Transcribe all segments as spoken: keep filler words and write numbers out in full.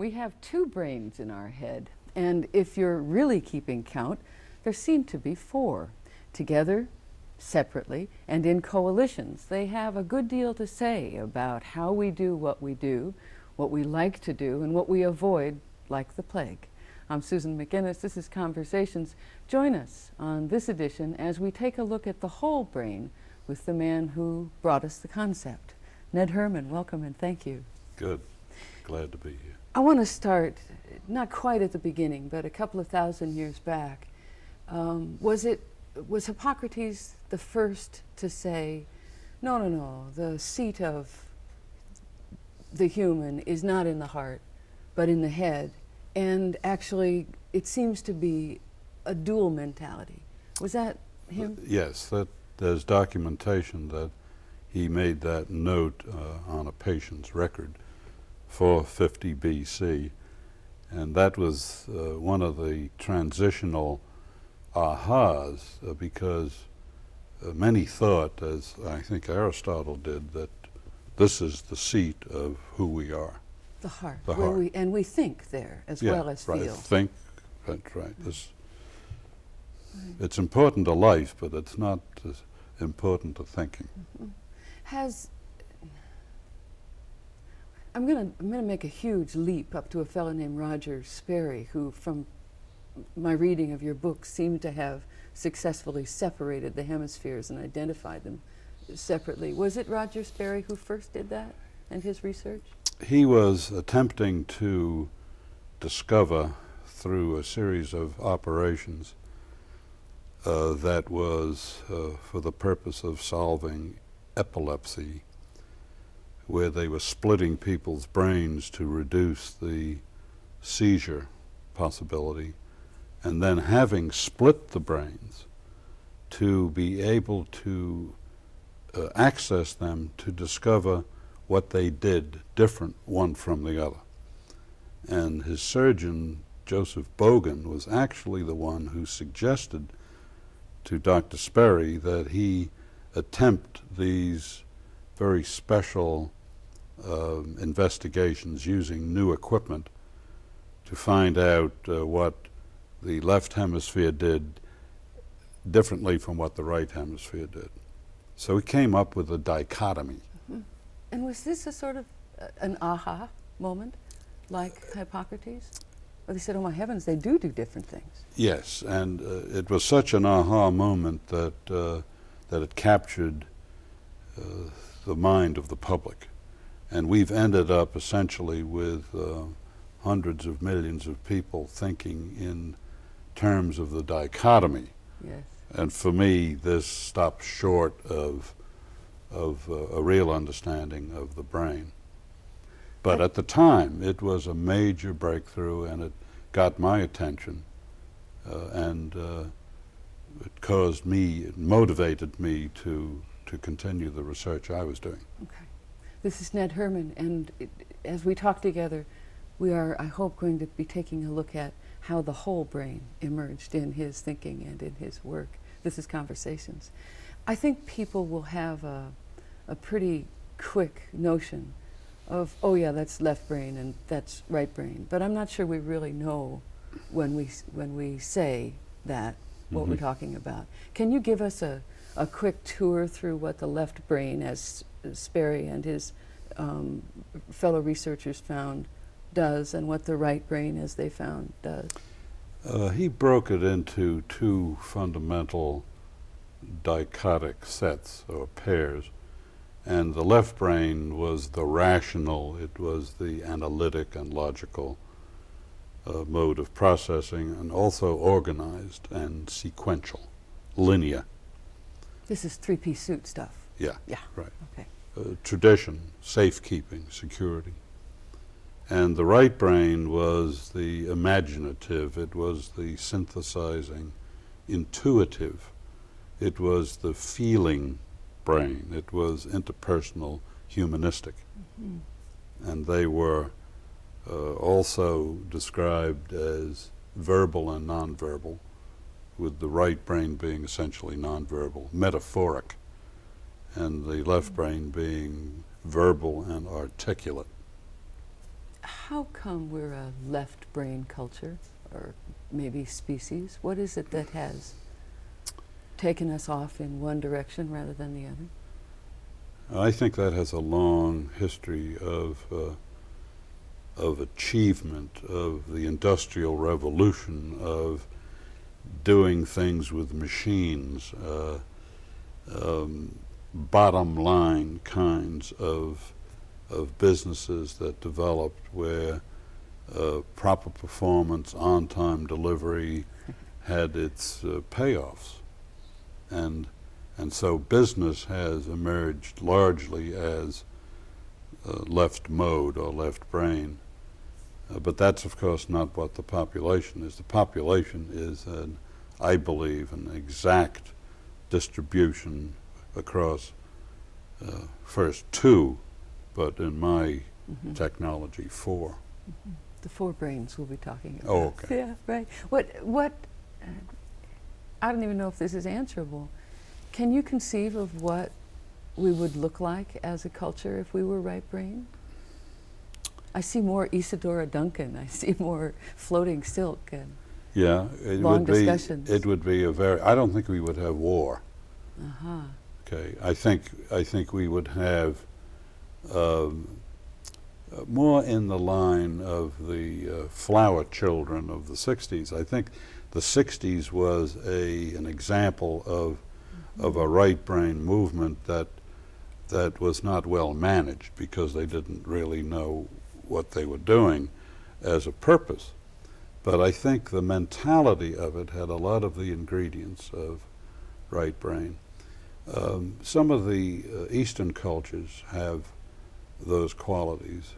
we have two brains in our head, and if you're really keeping count, there seem to be four. Together, separately, and in coalitions, they have a good deal to say about how we do what we do, what we like to do, and what we avoid like the plague. I'm Susan McInnes. This is Conversations. Join us on this edition as we take a look at the whole brain with the man who brought us the concept. Ned Herman, welcome and thank you. Good. Glad to be here. I want to start, not quite at the beginning, but a couple of thousand years back. Um, was it, was Hippocrates the first to say, no, no, no, the seat of the human is not in the heart, but in the head? And actually, it seems to be a dual mentality. Was that him? Uh, yes, that there's documentation that he made that note uh, on a patient's record, four fifty B C, and that was uh, one of the transitional ahas uh, because uh, many thought, as I think Aristotle did, that this is the seat of who we are. The heart, the where heart. we and we think there as yeah, well as right. feel. Think, that's right. This, right. It's important to life, but it's not as important to thinking. Mm-hmm. Has I'm going to I'm going to make a huge leap up to a fellow named Roger Sperry, who, from my reading of your book, seemed to have successfully separated the hemispheres and identified them separately. Was it Roger Sperry who first did that in his research? He was attempting to discover through a series of operations uh, that was uh, for the purpose of solving epilepsy, where they were splitting people's brains to reduce the seizure possibility, and then having split the brains to be able to uh, access them to discover what they did different one from the other. And his surgeon, Joseph Bogan, was actually the one who suggested to Doctor Sperry that he attempt these very special uh, investigations using new equipment to find out uh, what the left hemisphere did differently from what the right hemisphere did. So he came up with a dichotomy. Mm-hmm. And was this a sort of uh, an aha moment, like Hippocrates? Or they said, oh my heavens, they do do different things. Yes, and uh, it was such an aha moment that, uh, that it captured uh, the mind of the public. And we've ended up essentially with uh, hundreds of millions of people thinking in terms of the dichotomy. Yes. And for me, this stops short of of uh, a real understanding of the brain. But at the time, it was a major breakthrough, and it got my attention, uh, and uh, it caused me, it motivated me to, to continue the research I was doing. Okay. This is Ned Herman, and it, as we talk together, we are, I hope, going to be taking a look at how the whole brain emerged in his thinking and in his work. This is Conversations. I think people will have a, a pretty quick notion of, oh yeah, that's left brain and that's right brain. But I'm not sure we really know when we when we say that, what Mm-hmm. we're talking about. Can you give us a, a quick tour through what the left brain, as Sperry and his um, fellow researchers found, does, and what the right brain, as they found, does? Uh, he broke it into two fundamental dichotic sets or pairs. And the left brain was the rational, it was the analytic and logical uh, mode of processing, and also organized and sequential, linear. This is three-piece suit stuff. Yeah, Yeah. right. Okay. Uh, tradition, safekeeping, security. And the right brain was the imaginative, it was the synthesizing, intuitive, it was the feeling brain, it was interpersonal, humanistic. Mm-hmm. And they were uh, also described as verbal and nonverbal, with the right brain being essentially nonverbal, metaphoric, and the left brain being verbal and articulate. how come we're a left brain culture, or maybe species? What is it that has taken us off in one direction rather than the other? I think that has a long history of uh, of achievement, of the Industrial Revolution, of doing things with machines, uh, um, bottom line kinds of of businesses that developed where uh, proper performance, on-time delivery had its uh, payoffs. And and so business has emerged largely as uh, left mode or left brain. Uh, but that's, of course, not what the population is. The population is, an, I believe, an exact distribution across uh, first two, but in my mm-hmm. technology, four. Mm-hmm. The four brains we'll be talking about. Oh, okay. Yeah, right. What, what, uh, I don't even know if this is answerable. Can you conceive of what we would look like as a culture if we were right-brained? I see more Isadora Duncan. I see more floating silk and yeah, it long would be, discussions. It would be a very, I don't think we would have war. Uh-huh. Okay, I think, I think we would have um, uh, more in the line of the uh, flower children of the sixties. I think the sixties was a an example of mm-hmm. of a right brain movement that that was not well managed because they didn't really know what they were doing as a purpose. But I think the mentality of it had a lot of the ingredients of right brain. Um, some of the uh, Eastern cultures have those qualities.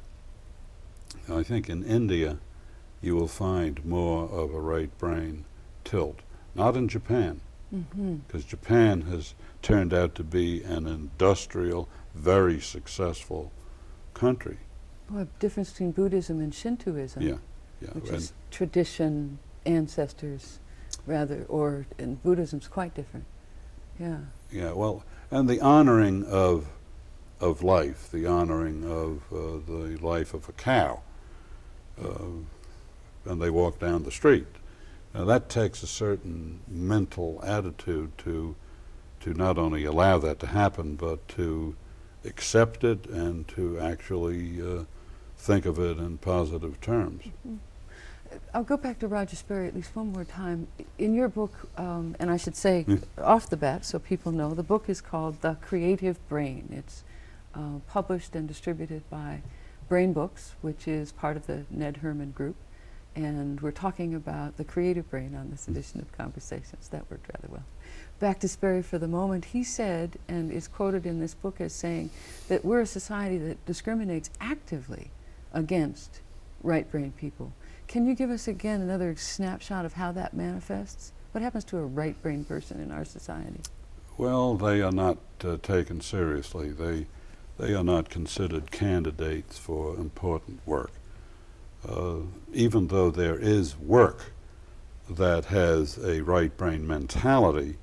I think in India you will find more of a right brain tilt. Not in Japan, because mm-hmm. Japan has turned out to be an industrial, very successful country. Well, a difference between Buddhism and Shintoism. Yeah, yeah. Which and is tradition, ancestors, rather, or, and Buddhism's quite different. Yeah. Yeah, well, and the honoring of of life, the honoring of uh, the life of a cow, uh, and they walk down the street. Now that takes a certain mental attitude to to not only allow that to happen, but to accept it and to actually uh, think of it in positive terms. Mm-hmm. I'll go back to Roger Sperry at least one more time. In your book, um, and I should say mm. off the bat so people know, the book is called The Creative Brain. It's uh, published and distributed by Brain Books, which is part of the Ned Herman Group. And we're talking about the creative brain on this edition of Conversations. That worked rather well. Back to Sperry for the moment. He said, and is quoted in this book as saying, that we're a society that discriminates actively against right-brain people. Can you give us again another snapshot of how that manifests? What happens to a right-brain person in our society? Well, they are not uh, taken seriously. They, they are not considered candidates for important work. Uh, even though there is work that has a right-brain mentality,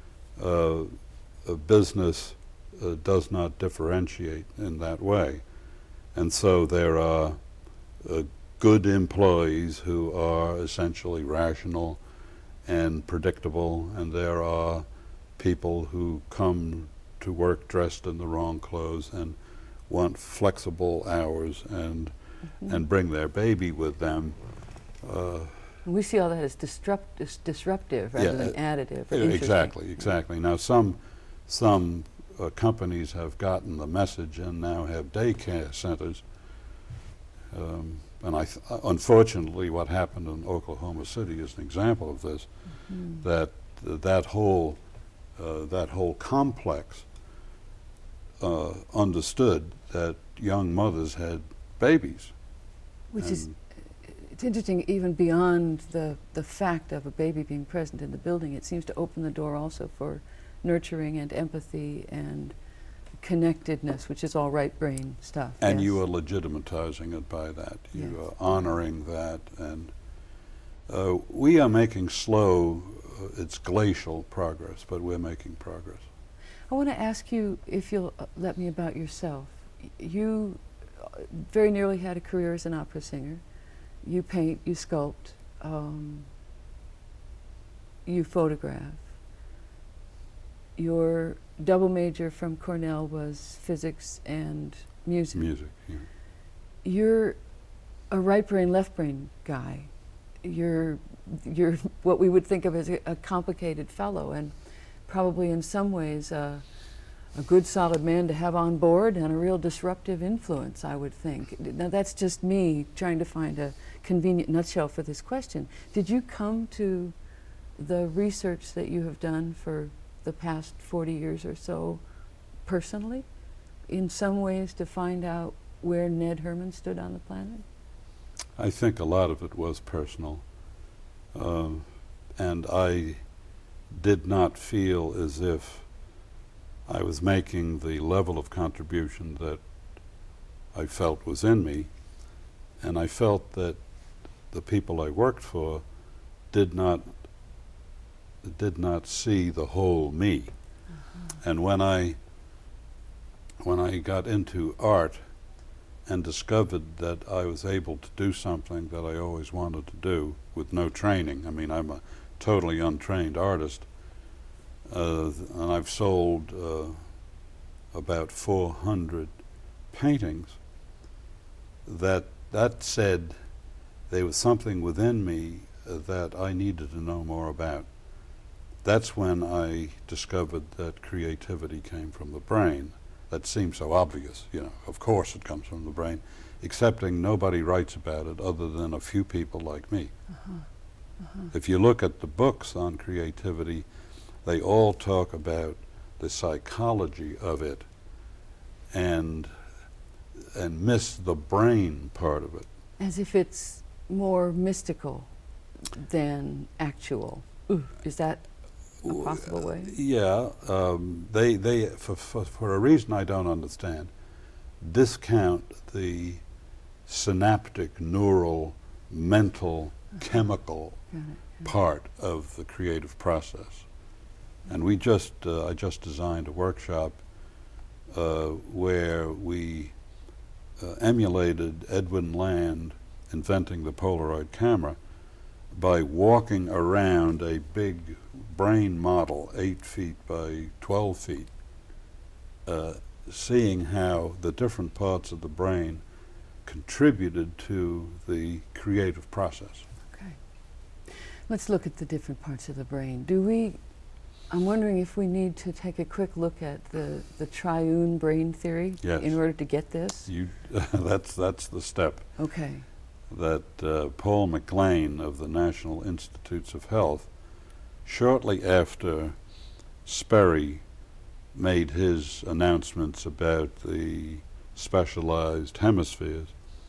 uh, a business uh, does not differentiate in that way. And so there are uh, good employees who are essentially rational and predictable, and there are people who come to work dressed in the wrong clothes and want flexible hours and mm-hmm. and bring their baby with them. Uh, we see all that as disrupt, dis disruptive rather yeah, than additive. Uh, exactly, exactly. Now some some uh, companies have gotten the message and now have daycare centers. Um, And I th unfortunately, what happened in Oklahoma City is an example of this. Mm-hmm. That uh, that whole uh, that whole complex uh, understood that young mothers had babies, which and is it's interesting. Even beyond the the fact of a baby being present in the building, it seems to open the door also for nurturing and empathy and connectedness, which is all right brain stuff. And yes. you are legitimatizing it by that. You yes. are honoring that. And uh, we are making slow, uh, it's glacial progress, but we're making progress. I want to ask you, if you'll uh, let me, about yourself. Y you very nearly had a career as an opera singer. You paint, you sculpt, um, you photograph. Your double major from Cornell was physics and music. Music, yeah. You're a right brain, left brain guy. You're, you're what we would think of as a, a complicated fellow, and probably in some ways uh, a good solid man to have on board and a real disruptive influence, I would think. Now that's just me trying to find a convenient nutshell for this question. Did you come to the research that you have done for the past forty years or so personally, in some ways to find out where Ned Herman stood on the planet? I think a lot of it was personal. Uh, and I did not feel as if I was making the level of contribution that I felt was in me. And I felt that the people I worked for did not did not see the whole me. Uh-huh. And when I when I got into art and discovered that I was able to do something that I always wanted to do with no training. I mean, I'm a totally untrained artist, uh, and I've sold uh, about four hundred paintings. That that said, there was something within me uh, that I needed to know more about. That's when I discovered that creativity came from the brain. That seems so obvious, you know, of course it comes from the brain, excepting nobody writes about it other than a few people like me. Uh-huh. Uh-huh. If you look at the books on creativity, they all talk about the psychology of it and and miss the brain part of it. As if it's more mystical than actual. Ooh, is that a possible way? Yeah, um, they they for, for for a reason I don't understand, discount the synaptic, neural, mental, chemical part of the creative process. And we just uh, I just designed a workshop uh, where we uh, emulated Edwin Land inventing the Polaroid camera by walking around a big brain model, eight feet by twelve feet, uh, seeing how the different parts of the brain contributed to the creative process. Okay. Let's look at the different parts of the brain. Do we, I'm wondering if we need to take a quick look at the, the triune brain theory Yes. in order to get this? You, that's, that's the step. Okay. That uh, Paul MacLean of the National Institutes of Health, shortly after Sperry made his announcements about the specialized hemispheres,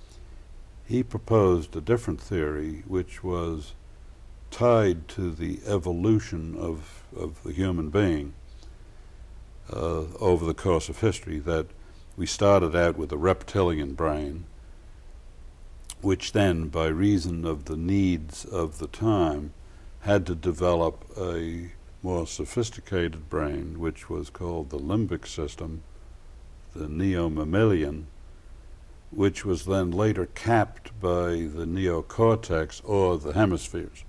he proposed a different theory which was tied to the evolution of, of the human being uh, over the course of history, that we started out with a reptilian brain, which then, by reason of the needs of the time, had to develop a more sophisticated brain, which was called the limbic system, the neo-mammalian, which was then later capped by the neocortex or the hemispheres.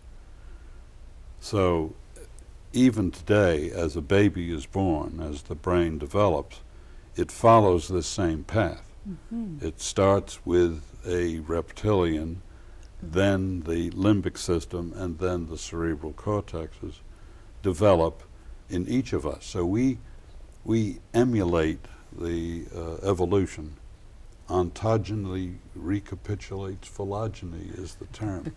So even today, as a baby is born, as the brain develops, it follows this same path. Mm-hmm. It starts with a reptilian, then the limbic system, and then the cerebral cortexes develop in each of us. So we we emulate the uh, evolution. Ontogeny recapitulates phylogeny is the term.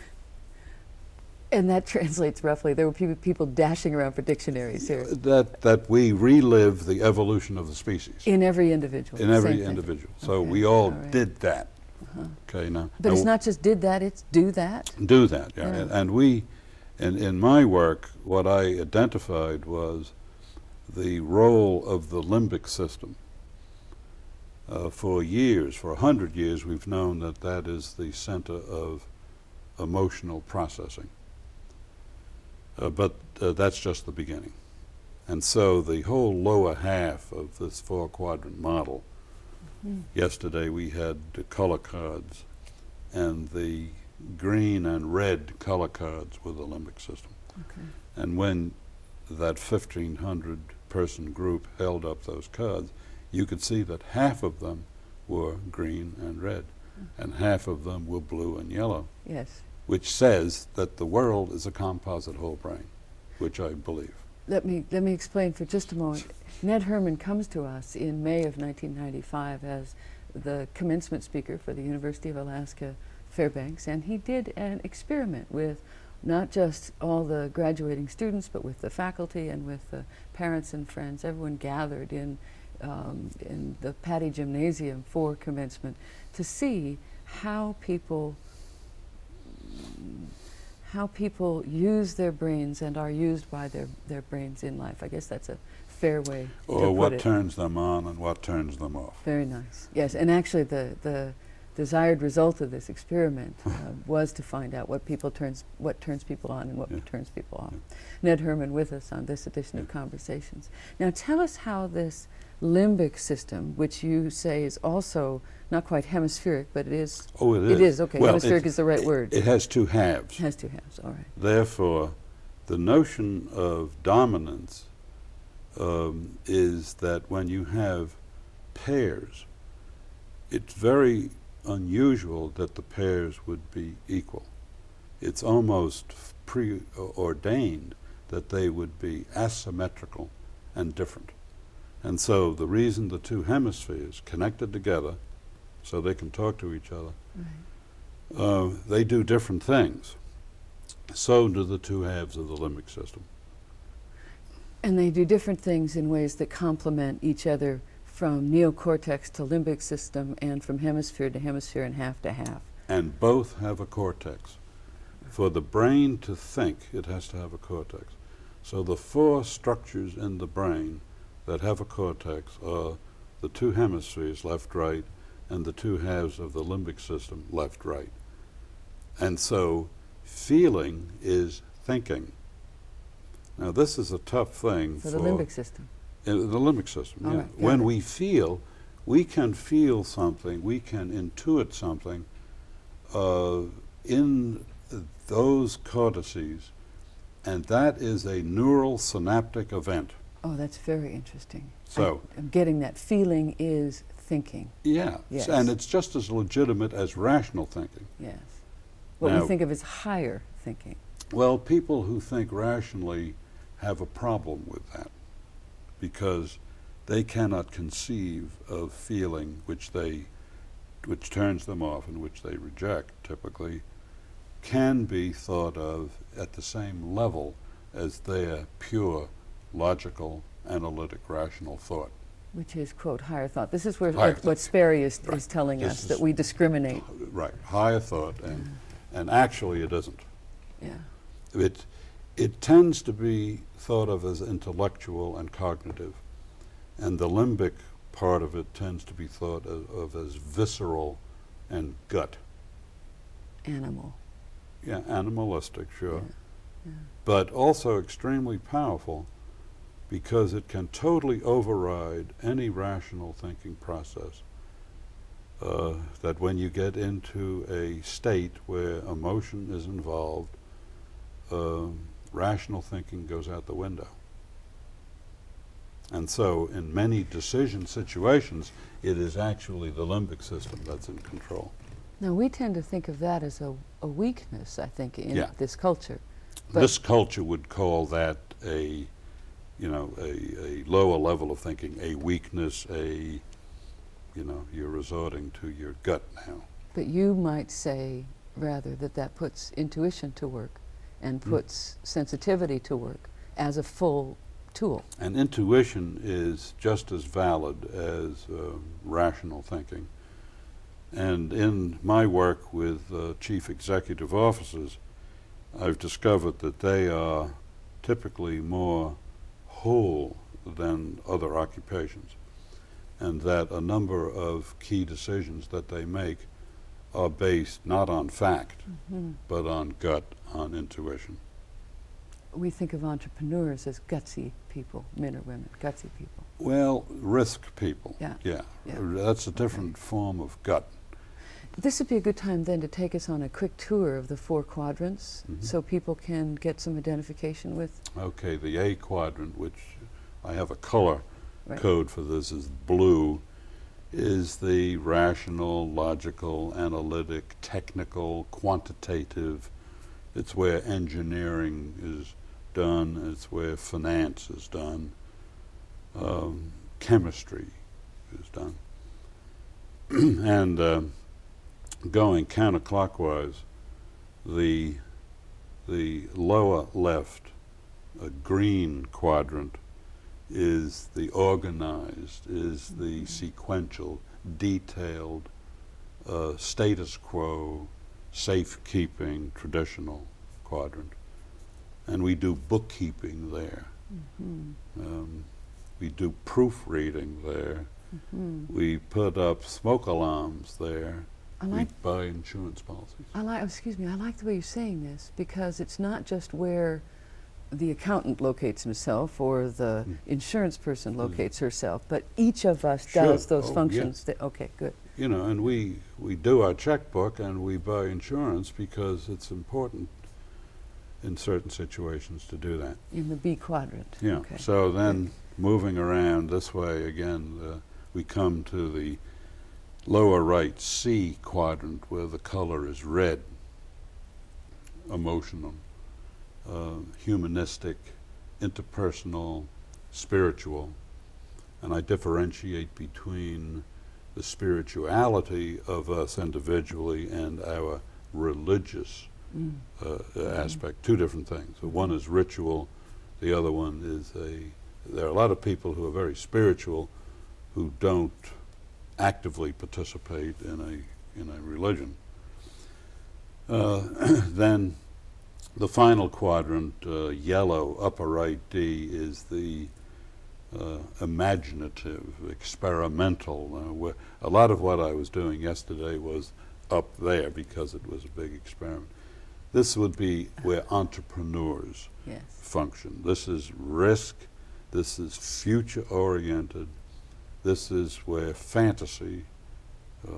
And that translates roughly, there were people, people dashing around for dictionaries here. That that we relive the evolution of the species. In every individual. In every individual. So okay. we all, all right. did that. Uh-huh. Okay, now. But now it's not just did that, it's do that? Do that, yeah. yeah. And, and we, in, in my work, what I identified was the role of the limbic system. Uh, for years, for a hundred years, we've known that that is the center of emotional processing. Uh, but uh, that's just the beginning. And so the whole lower half of this four-quadrant model Mm. Yesterday we had the color cards, and the green and red color cards were the limbic system. Okay. And when that fifteen hundred person group held up those cards, you could see that half of them were green and red, Mm. and half of them were blue and yellow, Yes. which says that the world is a composite whole brain, which I believe. Let me let me explain for just a moment. Ned Herman comes to us in May of nineteen ninety-five as the commencement speaker for the University of Alaska Fairbanks, and he did an experiment with not just all the graduating students, but with the faculty and with the parents and friends. Everyone gathered in um, in the Patty Gymnasium for commencement to see how people how people use their brains and are used by their, their brains in life. I guess that's a fair way to Or put what it. turns them on and what turns them off. Very nice. Yes, and actually the, the desired result of this experiment uh, was to find out what people turns what turns people on and what Yeah. turns people off. Yeah. Ned Herman with us on this edition of Conversations. Now tell us how this limbic system, which you say is also not quite hemispheric, but it is. Oh, it is. It is, okay. Well, Hemispheric it- is the right word. It has two halves. It has two halves, all right. Therefore, the notion of dominance um, is that when you have pairs, it's very unusual that the pairs would be equal. It's almost preordained that they would be asymmetrical and different. And so the reason the two hemispheres connected together so they can talk to each other, Right. uh, they do different things. So do the two halves of the limbic system. And they do different things in ways that complement each other from neocortex to limbic system and from hemisphere to hemisphere and half to half. And both have a cortex. For the brain to think, it has to have a cortex. So the four structures in the brain that have a cortex are the two hemispheres, left, right, and the two halves of the limbic system, left, right. And so feeling is thinking. Now this is a tough thing For for the limbic system. in the limbic system. All Yeah. right, got When it. we feel, we can feel something, we can intuit something uh, in those cortices, and that is a neural synaptic event. Oh, that's very interesting. So- I, am getting that feeling is thinking. Yeah, Yes. and it's just as legitimate as rational thinking. Yes. What Now- we think of as higher thinking. Well, people who think rationally have a problem with that because they cannot conceive of feeling which they, which turns them off and which they reject typically, can be thought of at the same level as their pure, logical, analytic, rational thought. Which is, quote, higher thought. This is where Higher what, what Sperry is, Right. is telling This us, is- that we discriminate. Right, higher thought, and, and actually it isn't. Yeah. It, it tends to be thought of as intellectual and cognitive, and the limbic part of it tends to be thought of, of as visceral and gut. Animal. Yeah, animalistic, sure, Yeah. Yeah. but also extremely powerful because it can totally override any rational thinking process. Uh, that when you get into a state where emotion is involved, um, rational thinking goes out the window. And so in many decision situations, it is actually the limbic system that's in control. Now, we tend to think of that as a, a weakness, I think, in Yeah. this culture. But- This culture would call that a, you know, a, a lower level of thinking, a weakness, a, you know, you're resorting to your gut now. But you might say, rather, that that puts intuition to work and Mm. puts sensitivity to work as a full tool. And intuition is just as valid as uh, rational thinking. And in my work with uh, chief executive officers, I've discovered that they are typically more whole than other occupations, and that a number of key decisions that they make are based not on fact, Mhm. but on gut, on intuition. we think of entrepreneurs as gutsy people, men or women, gutsy people. Well, risk people. Yeah. Yeah. Yeah. That's a different Okay. form of gut. This would be a good time then to take us on a quick tour of the four quadrants Mhm. so people can get some identification with. Okay, the A quadrant, which I have a color Right. code for this, is blue, is the rational, logical, analytic, technical, quantitative. It's where engineering is done. It's where finance is done. Um, chemistry is done. and uh, going counterclockwise, the the lower left, a green quadrant, is the organized, is the sequential, detailed, uh, status quo, safekeeping, traditional quadrant. And we do bookkeeping there. Mm-hmm. Um, we do proofreading there. Mm-hmm. We put up smoke alarms there. I We like buy insurance policies. I like, excuse me, I like the way you're saying this because it's not just where the accountant locates himself or the Mm. insurance person Mm. locates herself, but each of us Sure. does those Oh, functions. That, okay, good. You know, and we, we do our checkbook and we buy insurance because it's important in certain situations to do that. In the B quadrant. Yeah. Okay. So then moving around this way again, uh, we come to the lower right C quadrant where the color is red, emotional, uh, humanistic, interpersonal, spiritual. And I differentiate between the spirituality of us individually and our religious Mm. uh, aspect, two different things. So one is ritual, the other one is a, there are a lot of people who are very spiritual who don't actively participate in a, in a religion. Uh, then the final quadrant, uh, yellow, upper right D, is the uh, imaginative, experimental. Uh, where a lot of what I was doing yesterday was up there because it was a big experiment. This would be where entrepreneurs Yes. function. This is risk, this is future oriented, this is where fantasy uh,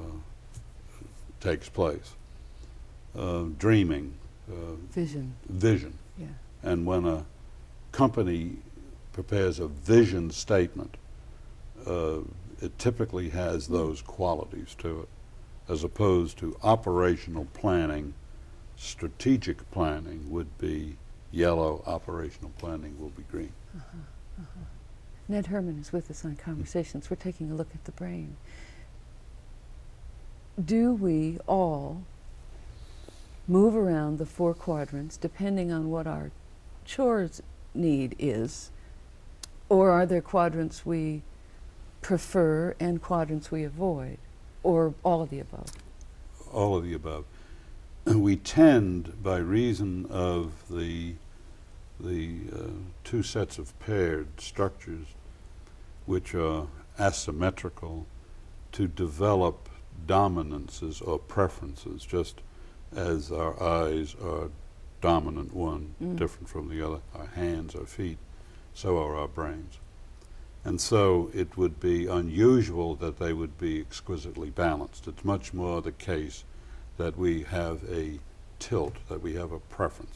takes place. Uh, dreaming, uh, Vision. vision. Yeah. And when a company prepares a vision statement, uh, it typically has those qualities to it, as opposed to operational planning. Strategic planning would be yellow, operational planning will be green. Uh-huh. Uh-huh. Ned Herman is with us on Conversations. We're taking a look at the brain. Do we all move around the four quadrants depending on what our chores need is, or are there quadrants we prefer and quadrants we avoid, or all of the above? All of the above. We tend, by reason of the the uh, two sets of paired structures, which are asymmetrical, to develop dominances or preferences, just as our eyes are dominant one, Mm. different from the other, our hands, our feet, so are our brains. And so it would be unusual that they would be exquisitely balanced. It's much more the case that we have a tilt, that we have a preference.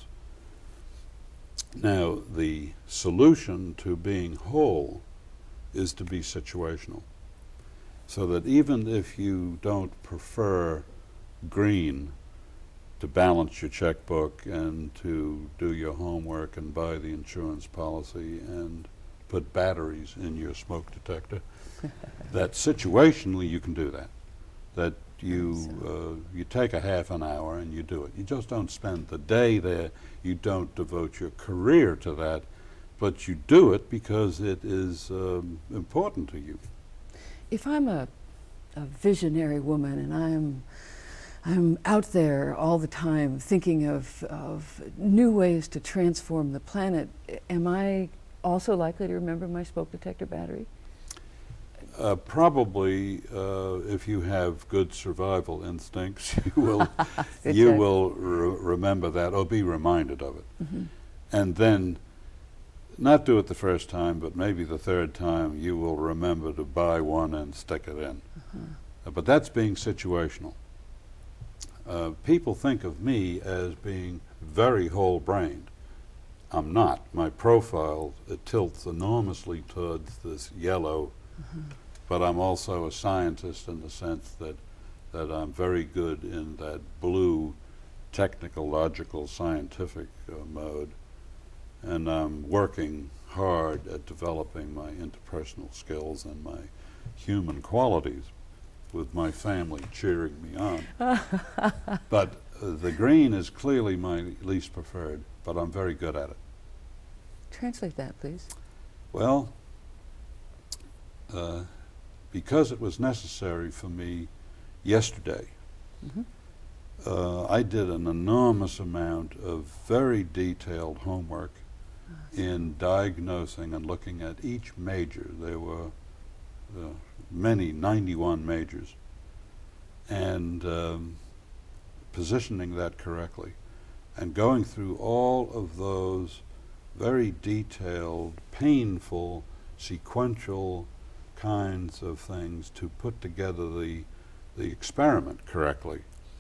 Now, the solution to being whole is to be situational. So that even if you don't prefer green to balance your checkbook and to do your homework and buy the insurance policy and put batteries in your smoke detector, that situationally you can do that. That you uh, you take a half an hour and you do it. You just don't spend the day there. You don't devote your career to that, but you do it because it is um, important to you. If I'm a, a visionary woman and I'm I'm out there all the time thinking of, of new ways to transform the planet, am I also likely to remember my smoke detector battery? Uh, probably, uh, if you have good survival instincts, you will you check. will re- remember that or be reminded of it. Mm-hmm. and then not do it the first time, but maybe the third time you will remember to buy one and stick it in. Uh-huh. Uh, but that's being situational. Uh, people think of me as being very whole-brained. I'm not. My profile, it tilts enormously towards this yellow, Uh-huh. but I'm also a scientist in the sense that, that I'm very good in that blue, technical, logical, scientific uh, mode. And I'm working hard at developing my interpersonal skills and my human qualities, with my family cheering me on. But uh, the green is clearly my least preferred, but I'm very good at it. Translate that, please. Well, uh, because it was necessary for me yesterday, Mm-hmm. uh, I did an enormous amount of very detailed homework in diagnosing and looking at each major. There were uh, many, ninety-one majors, and um, positioning that correctly, and going through all of those very detailed, painful, sequential kinds of things to put together the, the experiment correctly.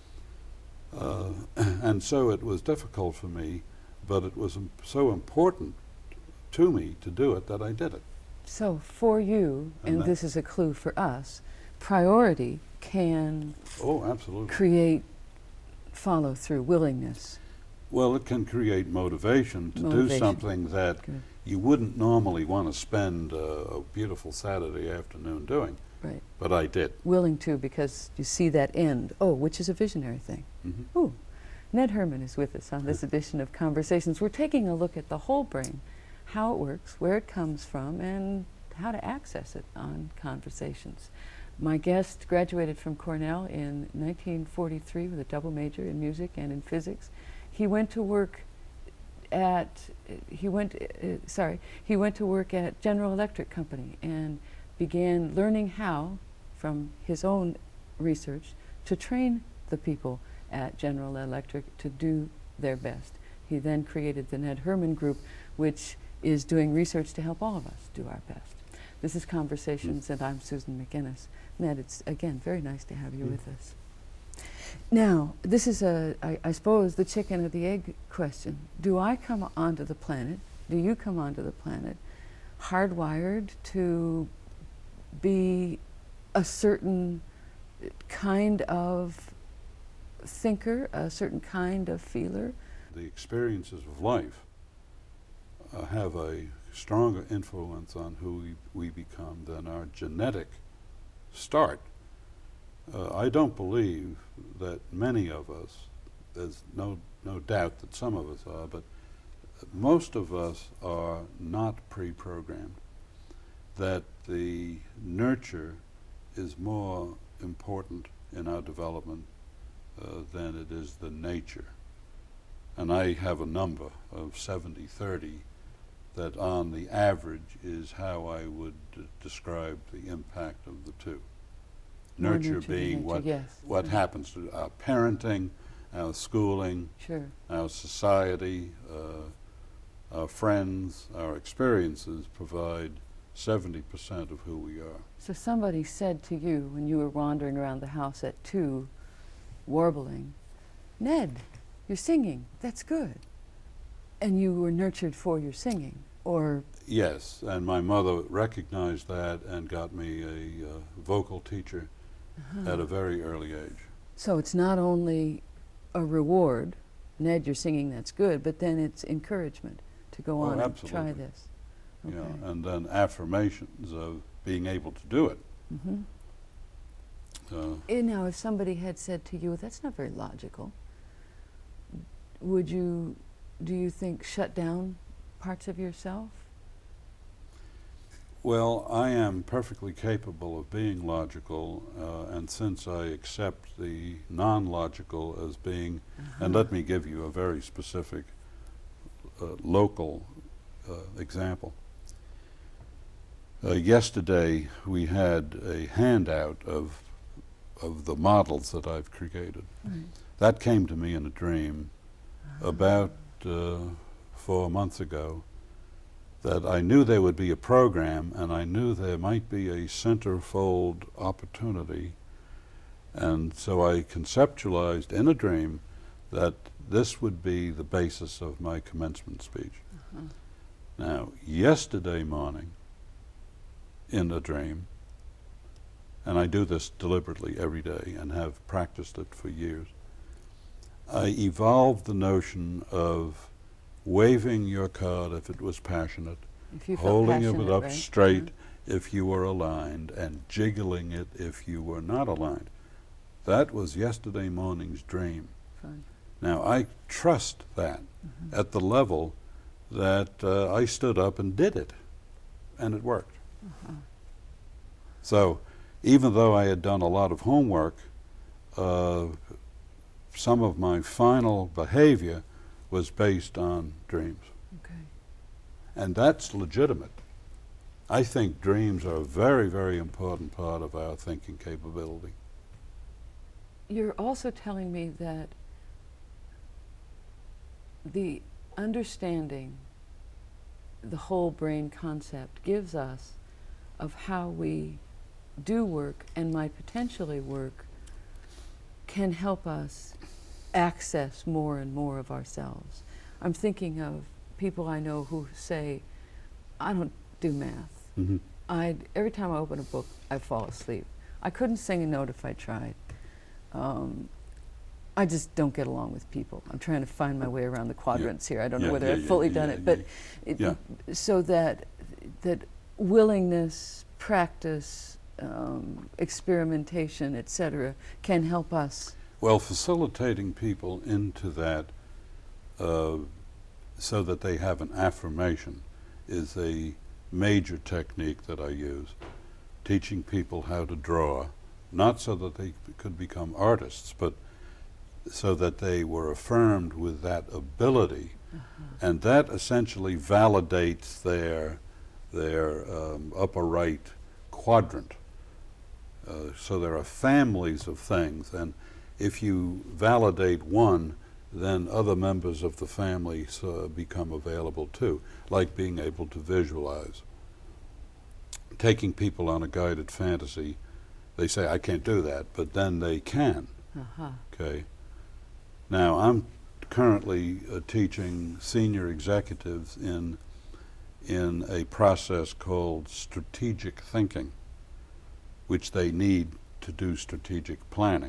Uh, and so it was difficult for me, but it was um, so important to me to do it that I did it. So for you, And and that- this is a clue for us, priority can Oh, absolutely. create follow-through, willingness. Well, it can create motivation to do Motivation. something that Good. you wouldn't normally want to spend uh, a beautiful Saturday afternoon doing, Right. but I did. Willing to because you see that end. Oh, which is a visionary thing. Mm-hmm. Ooh. Ned Herman is with us on this edition of Conversations. We're taking a look at the whole brain, how it works, where it comes from, and how to access it on Conversations. My guest graduated from Cornell in nineteen forty-three with a double major in music and in physics. He went to work at, he went, uh, sorry, he went to work at General Electric Company and began learning how, from his own research, to train the people at General Electric to do their best. He then created the Ned Herman Group, which is doing research to help all of us do our best. This is Conversations, and I'm Susan McInnes. Ned, it's again very nice to have you Mm. with us. Now, this is a, I, I suppose, the chicken or the egg question. Do I come onto the planet, do you come onto the planet hardwired to be a certain kind of thinker, a certain kind of feeler? The experiences of life uh, have a stronger influence on who we, we become than our genetic start. Uh, I don't believe that many of us, there's no, no doubt that some of us are, but most of us are not pre-programmed, that the nurture is more important in our development uh, than it is the nature. And I have a number of seventy thirty that on the average is how I would uh, describe the impact of the two. More Nurture nurture than being nature, what, yes. what Mm. happens to our parenting, our schooling, Sure. our society, uh, our friends, our experiences provide seventy percent of who we are. So somebody said to you when you were wandering around the house at two, warbling, Ned, you're singing, that's good. And you were nurtured for your singing, or? Yes, and my mother recognized that and got me a uh, vocal teacher Uh-huh. at a very early age. So it's not only a reward, Ned, you're singing, that's good, but then it's encouragement to go Oh, on and try absolutely. this. Yeah, Okay. and then affirmations of being able to do it. Mm-hmm. Uh, Eh, now, if somebody had said to you, that's not very logical, would you, do you think, shut down parts of yourself? well, I am perfectly capable of being logical, uh, and since I accept the non-logical as being, and Uh-huh. let me give you a very specific uh, local uh, example. Uh, yesterday we had a handout of of the models that I've created. Right. That came to me in a dream Uh-huh. about uh, four months ago that I knew there would be a program, and I knew there might be a centerfold opportunity. And so I conceptualized in a dream that this would be the basis of my commencement speech. Uh-huh. Now, yesterday morning, in a dream, and I do this deliberately every day and have practiced it for years, I evolved the notion of waving your card if it was passionate, If you felt holding it passionate, up right? straight Mhm. if you were aligned, and jiggling it if you were not aligned. That was yesterday morning's dream. Fun. Now, I trust that Mhm. at the level that uh, I stood up and did it, and it worked. Uh-huh. So, even though I had done a lot of homework, uh, some of my final behavior was based on dreams. Okay. And that's legitimate. I think dreams are a very, very important part of our thinking capability. You're also telling me that the understanding, the whole brain concept gives us of how we do work and might potentially work can help us access more and more of ourselves. I'm thinking of people I know who say, I don't do math. Mm-hmm. I every time I open a book, I fall asleep. I couldn't sing a note if I tried. Um, I just don't get along with people. I'm trying to find my way around the quadrants here. I don't Yeah, know whether yeah, I've yeah, fully yeah, done yeah, it, but it, yeah. so that that willingness, practice, um, experimentation, et cetera, can help us. Well, facilitating people into that uh, so that they have an affirmation is a major technique that I use. Teaching people how to draw, not so that they could become artists, but so that they were affirmed with that ability. Uh-huh. And that essentially validates their, their um, upper right quadrant. Uh, so there are families of things, and if you validate one, then other members of the family uh, become available too, like being able to visualize. Taking people on a guided fantasy, they say, I can't do that, but then they can. Uh-huh. Okay. Now, I'm currently uh, teaching senior executives in, in a process called strategic thinking, which they need to do strategic planning.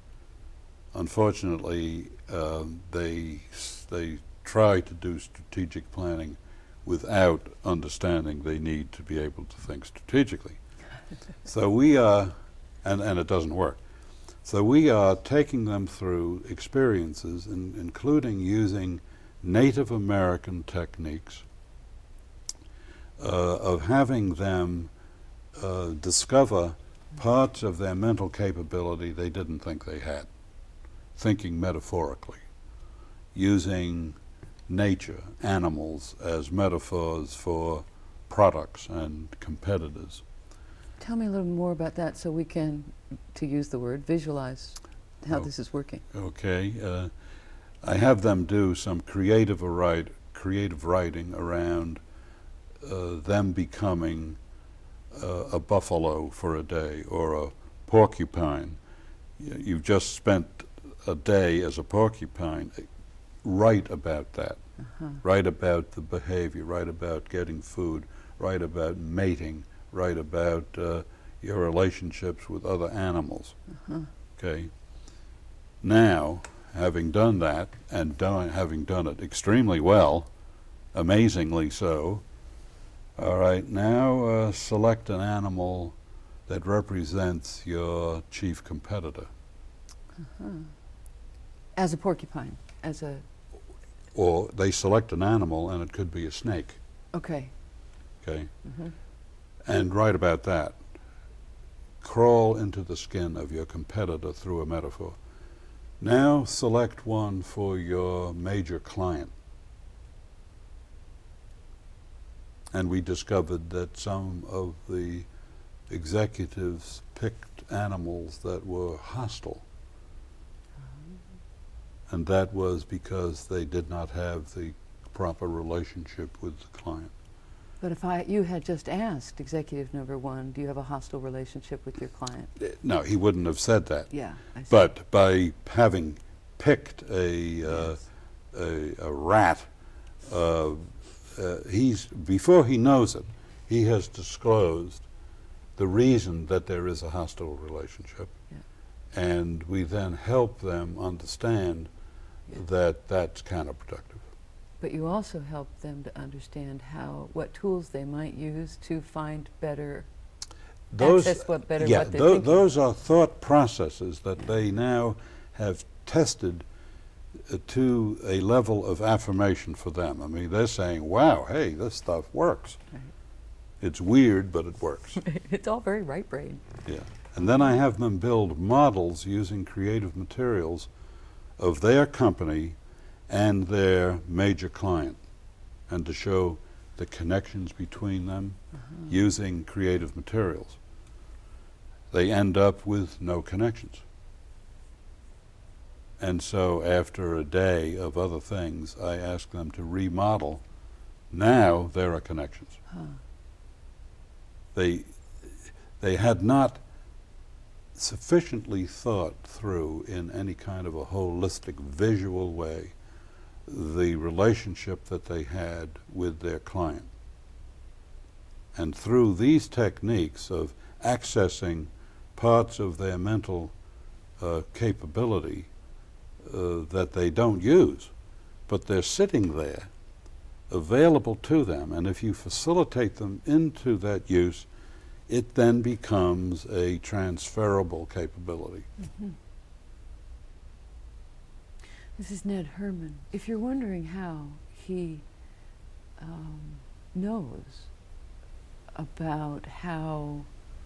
Unfortunately, uh, they, they try to do strategic planning without understanding they need to be able to think strategically. So we are, and, and it doesn't work. So we are taking them through experiences, in, including using Native American techniques uh, of having them uh, discover parts of their mental capability they didn't think they had, thinking metaphorically, using nature, animals, as metaphors for products and competitors. Tell me a little more about that so we can, to use the word, visualize how Oh. this is working. Okay, uh, I have them do some creative, write, creative writing around uh, them becoming uh, a buffalo for a day or a porcupine. Y- You've just spent a day as a porcupine. Write about that. Uh-huh. Write about the behavior. Write about getting food. Write about mating. Write about uh, your relationships with other animals. Uh-huh. Okay. Now, having done that, and done, having done it extremely well, amazingly so, all right, now uh, select an animal that represents your chief competitor. Uh-huh. As a porcupine, as a, Or they select an animal, and it could be a snake, okay. okay? Mm-hmm. And write about that. Crawl into the skin of your competitor through a metaphor. Now select one for your major client. And we discovered that some of the executives picked animals that were hostile. And that was because they did not have the proper relationship with the client. But if I, you had just asked executive number one, do you have a hostile relationship with your client? Uh, No, he wouldn't have said that. Yeah, I see. But by having picked a, uh, Yes. a, a rat, uh, uh, he's, before he knows it, he has disclosed the reason that there is a hostile relationship. Yeah. And we then help them understand Yeah. that that's counterproductive. But you also help them to understand how, what tools they might use to find better, access what better yeah, what they're tho- thinking. those are thought processes that they now have tested uh, to a level of affirmation for them. I mean, they're saying, wow, hey, this stuff works. Right. It's weird, but it works. It's all very right brain. Yeah. And then I have them build models using creative materials of their company and their major client, and to show the connections between them Uh-huh. using creative materials. They end up with no connections. And so after a day of other things, I ask them to remodel. Now there are connections. Huh. They, they had not sufficiently thought through in any kind of a holistic visual way the relationship that they had with their client. And through these techniques of accessing parts of their mental uh, capability uh, that they don't use, but they're sitting there available to them, and if you facilitate them into that use, it then becomes a transferable capability. Mm-hmm. This is Ned Herman. If you're wondering how he um, knows about how,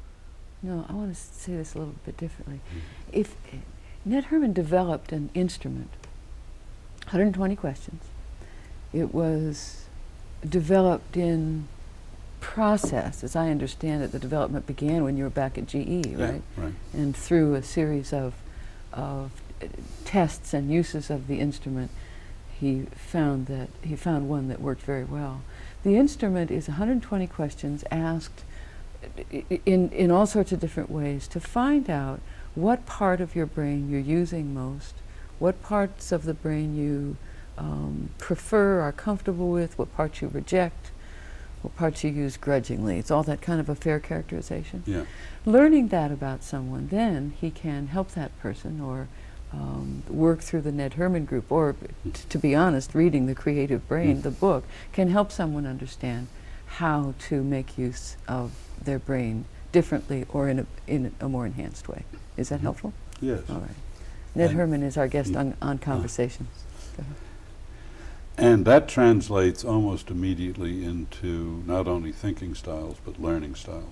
no, I want to say this a little bit differently. Mm-hmm. If uh, Ned Herman developed an instrument, one hundred twenty questions. It was developed in process, as I understand it. The development began when you were back at G E, Yeah, right? right. And through a series of, of uh, tests and uses of the instrument, he found that he found one that worked very well. The instrument is one hundred twenty questions asked i- i- in in all sorts of different ways to find out what part of your brain you're using most, what parts of the brain you um, prefer, are comfortable with, what parts you reject, what parts you use grudgingly. It's all that kind of a fair characterization. Yeah. Learning that about someone, then he can help that person or um, work through the Ned Herman group, or t- to be honest, reading The Creative Brain, Mm. the book, can help someone understand how to make use of their brain differently or in a, in a more enhanced way. Is that Mhm. helpful? Yes. All right. Ned And- Herman is our guest Mm. on, on Conversations. Go ahead. And that translates almost immediately into not only thinking styles, but learning styles.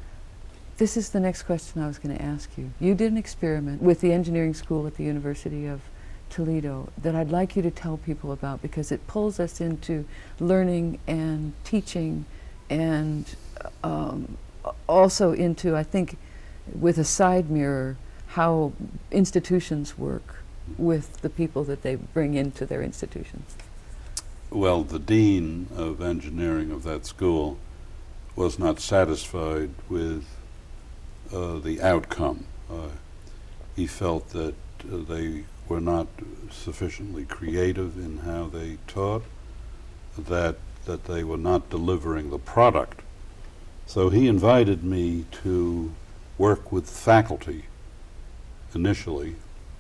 This is the next question I was going to ask you. You did an experiment with the engineering school at the University of Toledo that I'd like you to tell people about, because it pulls us into learning and teaching, and um, also into, I think, with a side mirror, how institutions work with the people that they bring into their institutions. Well, the dean of engineering of that school was not satisfied with uh, the outcome. Uh, he felt that uh, they were not sufficiently creative in how they taught, that that they were not delivering the product. So he invited me to work with faculty initially,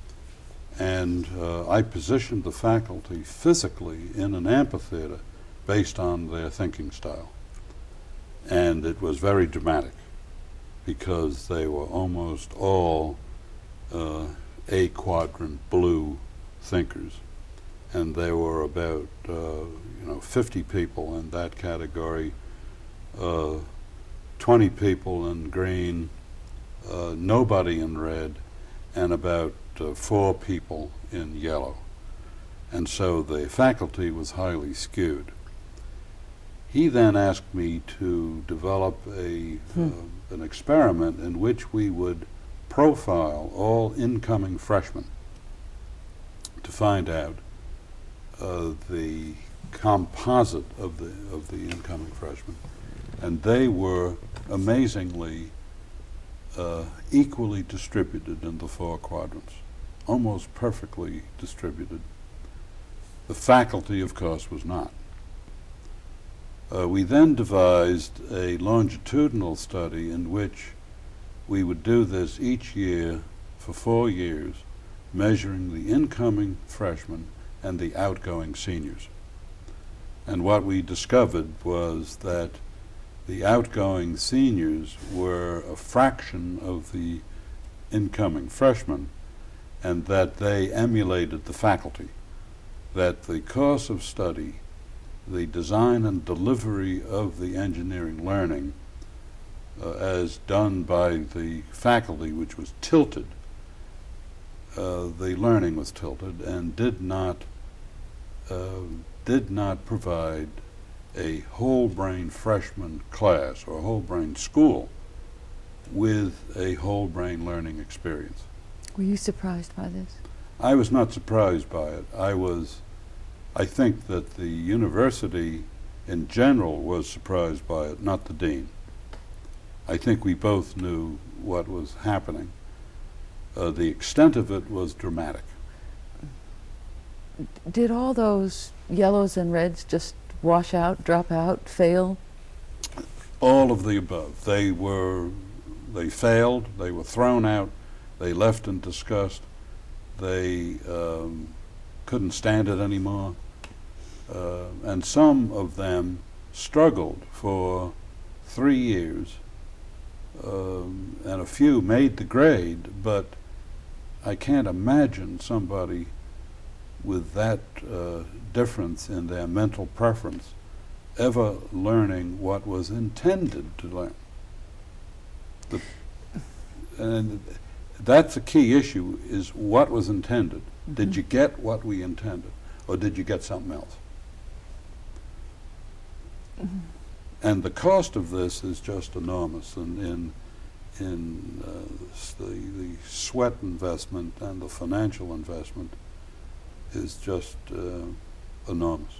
and uh, I positioned the faculty physically in an amphitheater based on their thinking style. And it was very dramatic because they were almost all uh, A quadrant blue thinkers. And there were about uh, you know fifty people in that category, uh, twenty people in green, uh, nobody in red, and about uh, four people in yellow. And so the faculty was highly skewed. He then asked me to develop a Hmm. uh, an experiment in which we would profile all incoming freshmen to find out uh, the composite of the of the incoming freshmen, and they were amazingly uh, equally distributed in the four quadrants, almost perfectly distributed. The faculty, of course, was not. Uh, we then devised a longitudinal study in which we would do this each year for four years, measuring the incoming freshmen and the outgoing seniors. And what we discovered was that the outgoing seniors were a fraction of the incoming freshmen, and that they emulated the faculty, that the course of study, the design and delivery of the engineering learning uh, as done by the faculty, which was tilted, uh, the learning was tilted and did not uh, did not provide a whole brain freshman class or a whole brain school with a whole brain learning experience. Were you surprised by this? I was not surprised by it. I was I think that the university in general was surprised by it, not the dean. I think we both knew what was happening. Uh, the extent of it was dramatic. Did all those yellows and reds just wash out, drop out, fail? All of the above. They were, they failed, they were thrown out, they left in disgust, they um, couldn't stand it anymore. Uh, and some of them struggled for three years, um, and a few made the grade, but I can't imagine somebody with that uh, difference in their mental preference ever learning what was intended to learn. The, and that's a key issue, is what was intended. Mm-hmm. Did you get what we intended, or did you get something else? Mm-hmm. And the cost of this is just enormous, and in in uh, the, the sweat investment and the financial investment is just uh, enormous.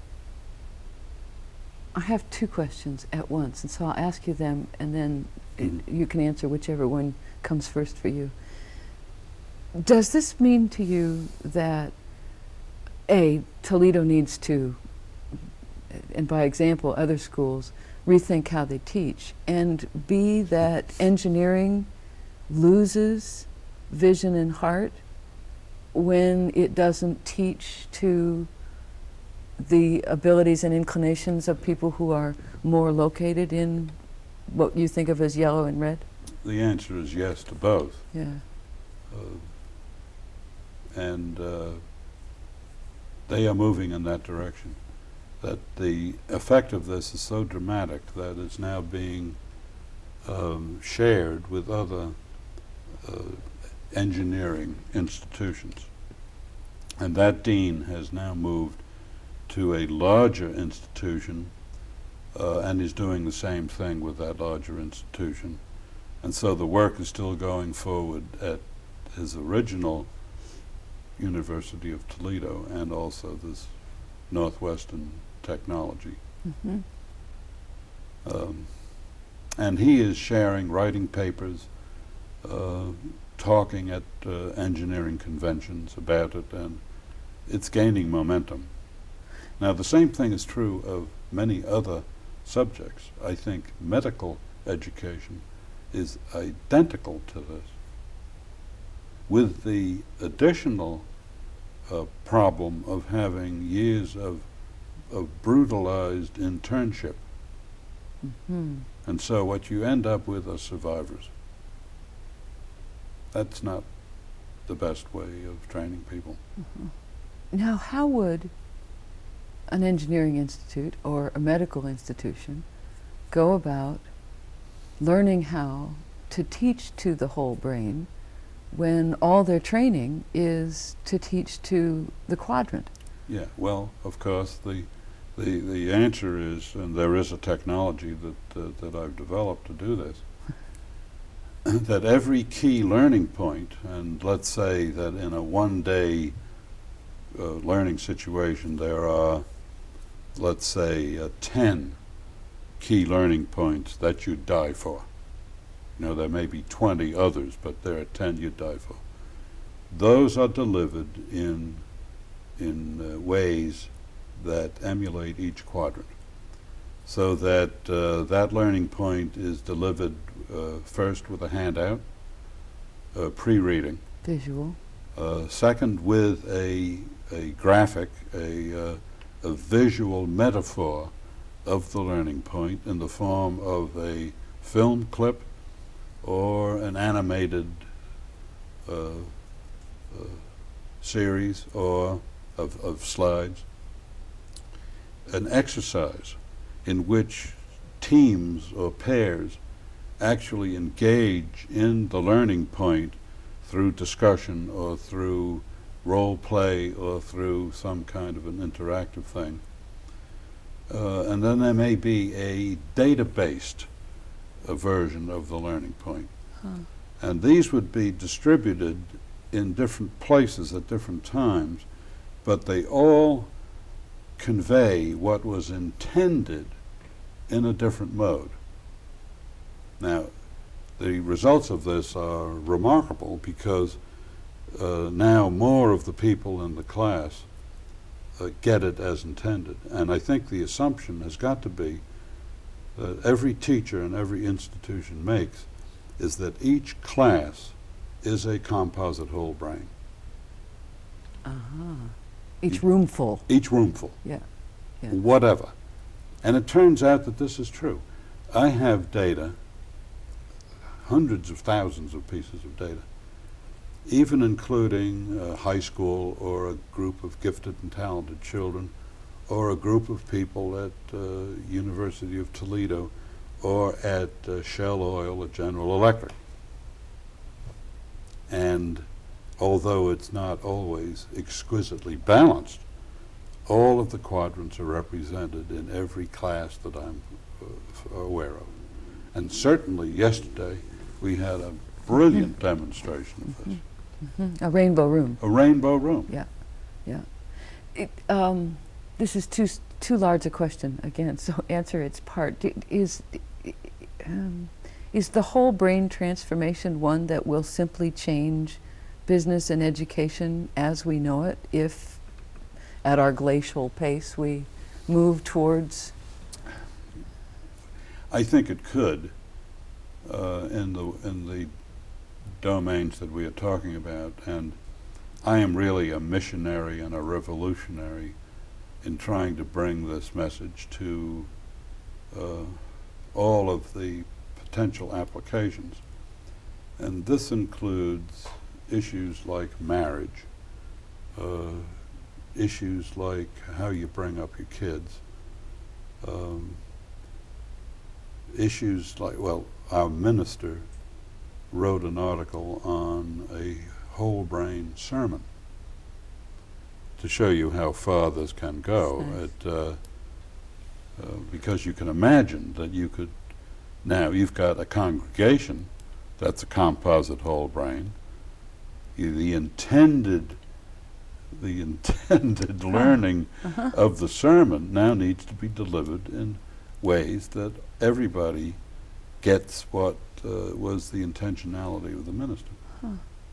I have two questions at once, and so I'll ask you them, and then mm-hmm. it, you can answer whichever one comes first for you. Does this mean to you that, A, Toledo needs to, and by example, other schools, rethink how they teach, and B, that engineering loses vision and heart when it doesn't teach to the abilities and inclinations of people who are more located in what you think of as yellow and red? The answer is yes to both. Yeah. Uh, and uh, they are moving in that direction. That the effect of this is so dramatic that it's now being um, shared with other uh, engineering institutions. And that dean has now moved to a larger institution uh, and is doing the same thing with that larger institution. And so the work is still going forward at his original University of Toledo and also this Northwestern Technology. Mm-hmm. Um, and he is sharing, writing papers, uh, talking at uh, engineering conventions about it, and it's gaining momentum. Now, the same thing is true of many other subjects. I think medical education is identical to this, with the additional uh, problem of having years of of brutalized internship. Mm-hmm. And so what you end up with are survivors. That's not the best way of training people. Mm-hmm. Now, how would an engineering institute or a medical institution go about learning how to teach to the whole brain when all their training is to teach to the quadrant? Yeah, well, of course, the The, the answer is, and there is a technology that, uh, that I've developed to do this, that every key learning point, and let's say that in a one-day uh, learning situation there are let's say, uh, ten key learning points that you'd die for. You know, there may be twenty others, but there are ten you'd die for. Those are delivered in, in uh, ways that emulate each quadrant, so that uh, that learning point is delivered uh, first with a handout, uh, pre-reading, Visual. uh, second with a, a graphic, a, uh, a visual metaphor of the learning point in the form of a film clip or an animated uh, uh, series or of, of slides. An exercise in which teams or pairs actually engage in the learning point through discussion or through role play or through some kind of an interactive thing. Uh, and then there may be a data-based uh, version of the learning point. Huh. And these would be distributed in different places at different times, but they all convey what was intended in a different mode. Now, the results of this are remarkable because uh, now more of the people in the class uh, get it as intended. And I think the assumption has got to be that every teacher and every institution makes is that each class is a composite whole brain. Uh-huh. Each Each- room full. Each roomful. Yeah. Yeah. Whatever. And it turns out that this is true. I have data, hundreds of thousands of pieces of data, even including a high school or a group of gifted and talented children or a group of people at uh, University of Toledo or at uh, Shell Oil at General Electric. And although it's not always exquisitely balanced, all of the quadrants are represented in every class that I'm uh, f- aware of. And certainly yesterday we had a brilliant Mm-hmm. demonstration of this. Mhm. A rainbow room. A rainbow room. Yeah, yeah. It, um, this is too s- too large a question again, so answer its part. D- Is i- i- um, is the whole brain transformation one that will simply change business and education as we know it if, at our glacial pace, we move towards? I think it could uh, in the in the domains that we are talking about, and I am really a missionary and a revolutionary in trying to bring this message to uh, all of the potential applications. And this includes issues like marriage, uh, issues like how you bring up your kids, um, issues like, well, our minister wrote an article on a whole brain sermon to show you how far this can go. Nice. It, uh, uh, because you can imagine that you could, now you've got a congregation that's a composite whole brain. You, the intended, the intended learning Uh-huh. of the sermon now needs to be delivered in ways that everybody gets what uh, was the intentionality of the minister. Huh.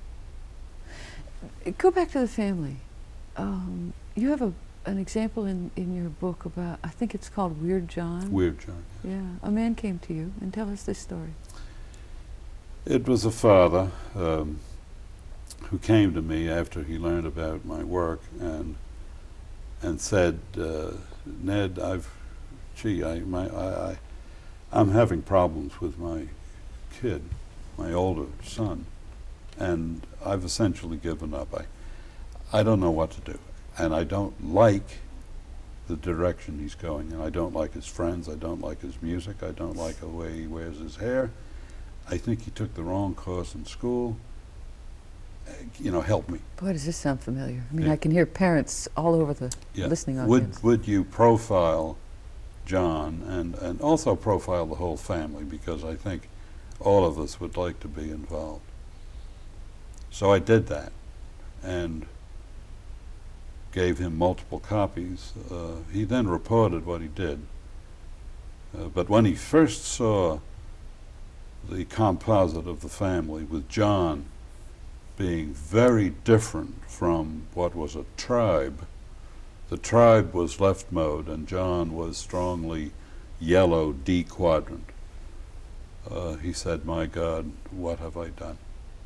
Go back to the family. Um, you have a, an example in, in your book about, I think it's called Weird John. Weird, John. Yeah, a man came to you, and tell us this story. It was a father um, who came to me after he learned about my work and and said, uh, Ned, I've, gee, I, my, I, I, I'm having problems with my kid, my older son, and I've essentially given up. I, I don't know what to do, and I don't like the direction he's going in. I don't like his friends. I don't like his music. I don't like the way he wears his hair. I think he took the wrong course in school. Uh, you know, help me. Boy, does this sound familiar. I mean, Yeah. I can hear parents all over the Yeah. listening audience. Would would you profile John and, and also profile the whole family, because I think all of us would like to be involved. So I did that, and gave him multiple copies. Uh, he then reported what he did. Uh, but when he first saw the composite of the family, with John being very different from what was a tribe, the tribe was left mode and John was strongly yellow D quadrant. Uh, he said, "My God, what have I done?"